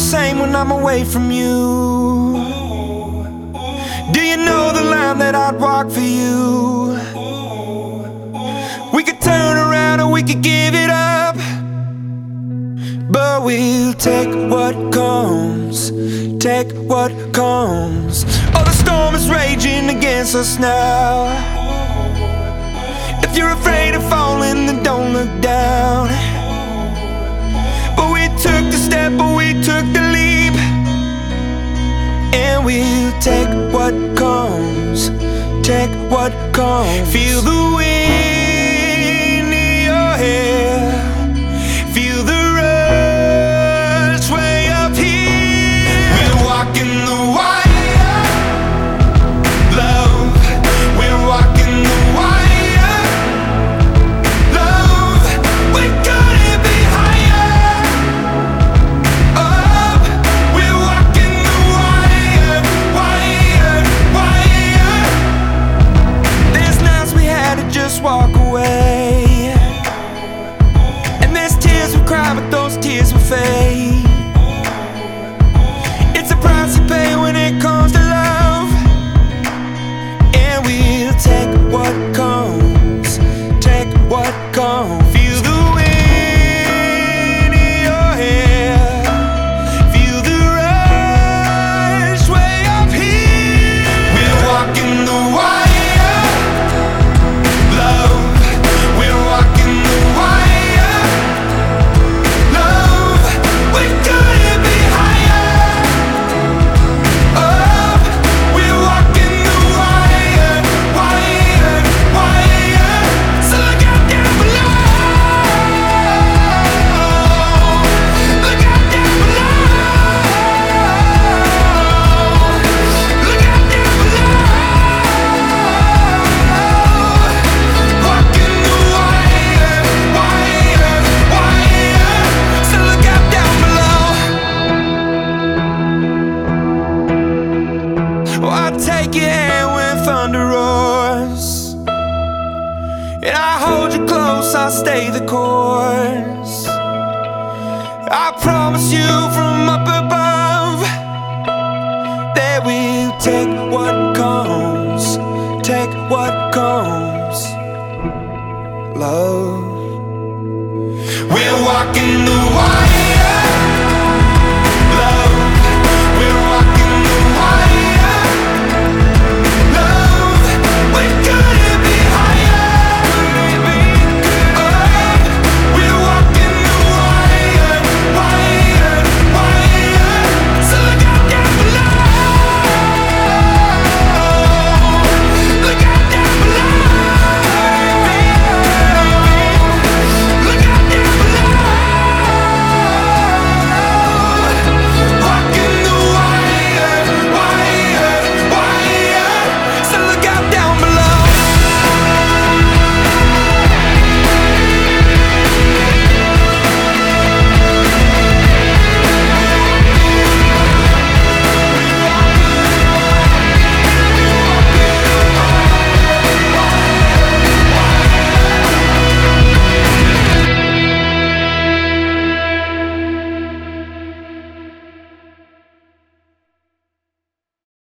same when I'm away from you? Do you know the line that I'd walk for you? We could turn around or we could give it up, but we'll take what comes, take what comes. Oh, the storm is raging against us now. If you're afraid of falling, then don't look down. But we took the step, but we took the leap, and we'll take what comes, take what comes. Feel the wind in your hair, feel the rush way up here. We're walking the wire, love. We're walking the wire, love. We couldn't be higher up. We're walking the wire, wire, wire. There's nights we had to just walk away, and there's tears we cry, but those tears will fade. It's a price you pay when it comes to love, and we'll take what comes, take what comes. Feel the wind in your hair, feel the rush way up here. We're walking the wire, love. We're walking the wire, love. We couldn't be higher up. We're walking the wire, wire, wire. So look out down below. Look out down below. Look out down below. Walking the wire, wire, wire. So look out down below. Oh, I take your hand when thunder roars, and I hold you close, I stay the course. I promise you from up above that we'll take what comes, take what comes, love. We're walking